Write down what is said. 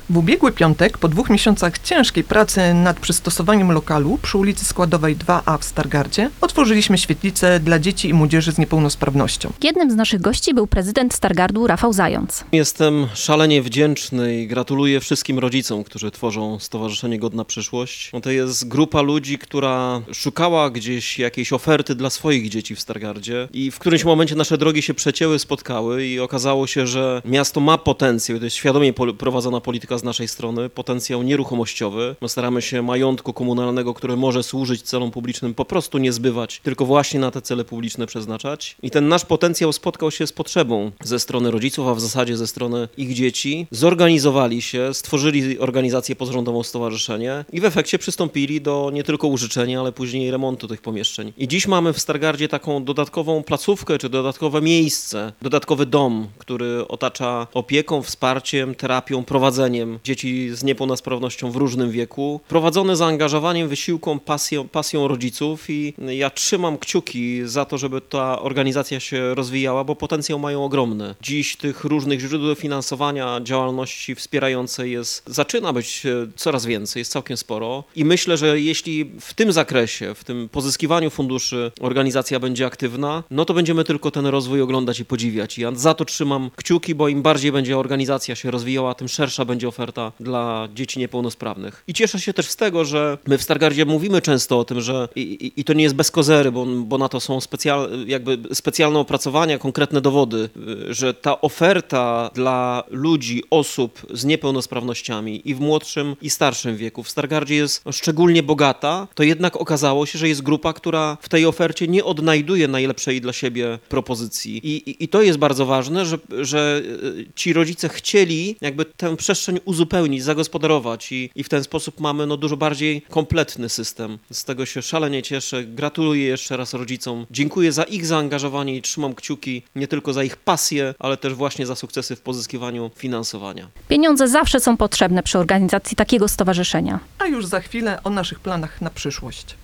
W ubiegły piątek, po 2 miesiącach ciężkiej pracy nad przystosowaniem lokalu przy ulicy Składowej 2A w Stargardzie, otworzyliśmy świetlicę dla dzieci i młodzieży z niepełnosprawnością. Jednym z naszych gości był prezydent Stargardu Rafał Zając. Jestem szalenie wdzięczny i gratuluję wszystkim rodzicom, którzy tworzą Stowarzyszenie Godna Przyszłość. To jest grupa ludzi, która szukała gdzieś jakiejś oferty dla swoich dzieci w Stargardzie i w którymś momencie nasze drogi się przecięły, spotkały i okazało się, że miasto ma potencjał, to jest świadomie prowadzona polityka z naszej strony, potencjał nieruchomościowy. My staramy się majątku komunalnego, które może służyć celom publicznym, po prostu nie zbywać, tylko właśnie na te cele publiczne przeznaczać. I ten nasz potencjał spotkał się z potrzebą ze strony rodziców, a w zasadzie ze strony ich dzieci. Zorganizowali się, stworzyli organizację pozarządową, stowarzyszenie i w efekcie przystąpili do nie tylko użyczenia, ale później remontu tych pomieszczeń. I dziś mamy w Stargardzie taką dodatkową placówkę, czy dodatkowe miejsce, dodatkowy dom, który otacza opieką, wsparciem, terapią, prowadzeniem dzieci z niepełnosprawnością w różnym wieku, prowadzone zaangażowaniem, wysiłką, pasją rodziców i ja trzymam kciuki za to, żeby ta organizacja się rozwijała, bo potencjał mają ogromny. Dziś tych różnych źródeł finansowania działalności wspierającej zaczyna być coraz więcej, jest całkiem sporo i myślę, że jeśli w tym zakresie, w tym pozyskiwaniu funduszy organizacja będzie aktywna, no to będziemy tylko ten rozwój oglądać i podziwiać. I ja za to trzymam kciuki, bo im bardziej będzie organizacja się rozwijała, tym szersza będzie oferta dla dzieci niepełnosprawnych. I cieszę się też z tego, że my w Stargardzie mówimy często o tym, że i to nie jest bez kozery, bo na to są specjalne opracowania, konkretne dowody, że ta oferta dla ludzi, osób z niepełnosprawnościami i w młodszym i starszym wieku w Stargardzie jest szczególnie bogata, to jednak okazało się, że jest grupa, która w tej ofercie nie odnajduje najlepszej dla siebie propozycji. I to jest bardzo ważne, że ci rodzice chcieli jakby tę przestrzeń uzupełnić, zagospodarować i w ten sposób mamy dużo bardziej kompletny system. Z tego się szalenie cieszę. Gratuluję jeszcze raz rodzicom. Dziękuję za ich zaangażowanie i trzymam kciuki nie tylko za ich pasję, ale też właśnie za sukcesy w pozyskiwaniu finansowania. Pieniądze zawsze są potrzebne przy organizacji takiego stowarzyszenia. A już za chwilę o naszych planach na przyszłość.